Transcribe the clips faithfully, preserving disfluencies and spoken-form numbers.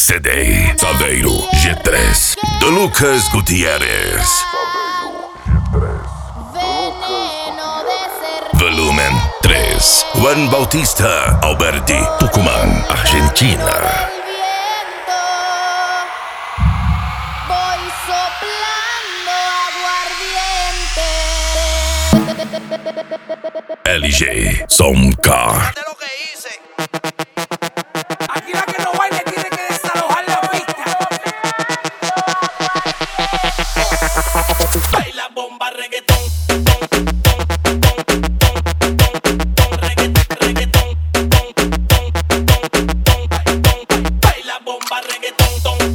C D, Saveiro G três, do Lucas Gutierrez. Volumen três, Juan Bautista Alberti, Tucumán, Argentina. L G Soundcar. Aquí la que no baile tiene que desalojar la pista. Baila bomba reggaetón. Baila bomba reggaetón.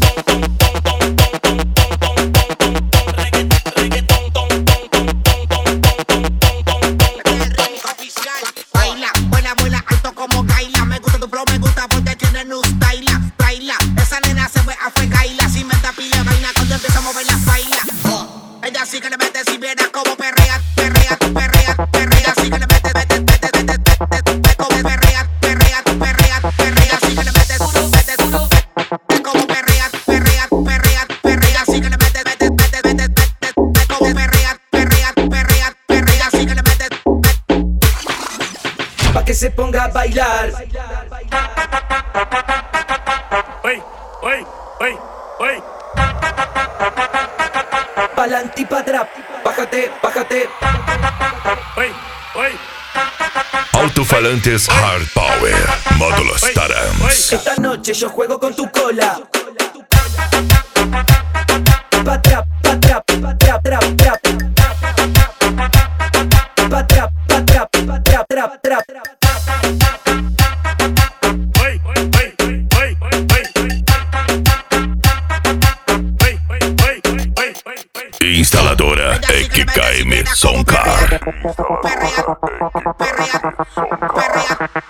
Así que le metes si vieras como perrea, perrea, tu perrea, perrea, así que le metes, vete, vete, vete, vete, como perrea, perrea, tu perrea, perrea, así que le metes, vete, vete, como perrea, perrea, perrea, perrea, así que le metes, vete, vete, vete, vete, como perrea, perrea, perrea, perrea, así que le metes. Pa' que se ponga a bailar. Oye, oye, oye, oye. Pa'lante y pa' atrás, bájate, bájate. Oye, oye. Alto-falantes Hard Power, módulos Tarams. Esta noche yo juego con tu cola. Pa' atrás, pa' atrás, pa' atrás, trap, trap. Pa' atrás, pa' atrás, pa' atrás, trap, trap. Instaladora X K M Soundcar. Perrea, perrea, perrea.